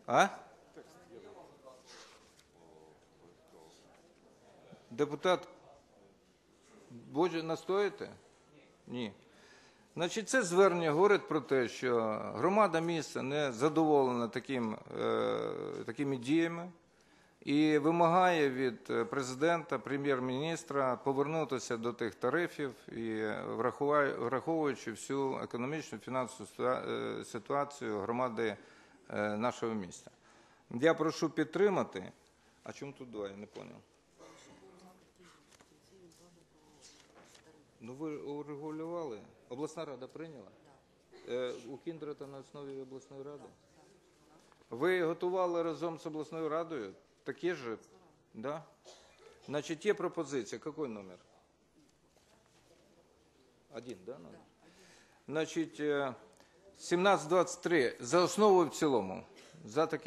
А? Депутат, Боже, настоїте? Ні. Значить, це звернення говорить про те, що громада міста не задоволена такими діями і вимагає від президента, прем'єр-міністра повернутися до тих тарифів, і враховуючи всю економічну, фінансову ситуацію громади нашого міста. Я прошу підтримати. А чому тут два, я не зрозумів. Ну, ви урегулювали? Обласна рада прийняла? У Кіндрата на основі обласної ради? Ви готували разом з обласною радою? Такі ж? Да? Значить, є пропозиція. Який номер? 1, да? Значить, 1723. За основу і в цілому. За таке